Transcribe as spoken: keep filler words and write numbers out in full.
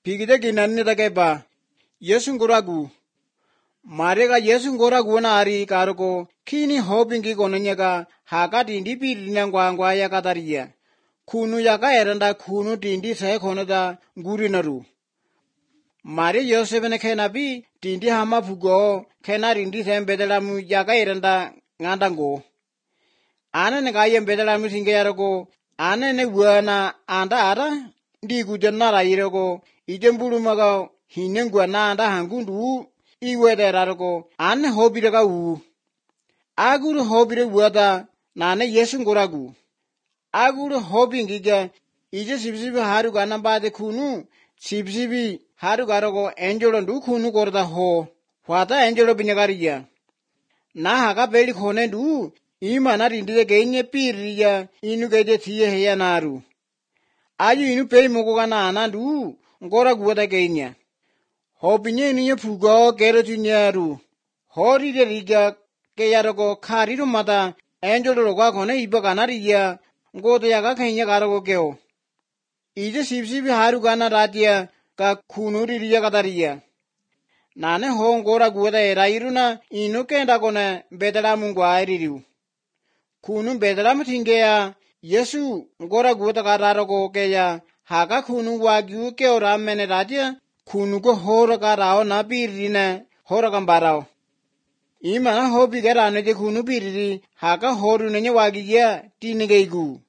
pigide ginanni takeba Yesu ngoragu marega Yesu ngoragu na ari karoko kini hopingi kononyaka haka tindi pirina ngwangwa ya kataria kunu yaka eranda kunu tindi sai khonada ngurinaru mare Yosef ne khenabi tindi hama phugo khena rindi sem bedelamu yaka eranda ngandango ane ne kayem bedelamu singe yaroko ane ne wana anda ara ndi kujanara iroko ijembulumaga hinengwa na anda hangundu iwederaroko ane hobirega u aguru hobire wada nane Yesu ngoragu aguru hobingiga ije sibsibi haru gana bade khunu sibsibi haru garoko enjolo ndu khunu korda ho wada enjolo binyagariya na haga beli khone ndu imana rindide genye piriya inu geje thiye heya naru ayu inu pei moko kana anandu ngoragu wada genya hobinye niye phugo kero tunyaru hori de riga ke yaroko khariru mata enjolo roga khone ibaganariya ngoto yaga khenya garoko keo ije sibsibi haru gana ratia ka khunuri riya kadariya nane ho ngoragu wada erairuna inu kenda kone bedelamu ngwairiru khunu bedelamu thingeya Yesu ngoragu wada kararoko keya haga khunu wagyu keo ramene ratia khunu ko hora karao na pirine hora kambarao imana hobi gerane je khunu piriri haga horu nenye wagiya tinigeigu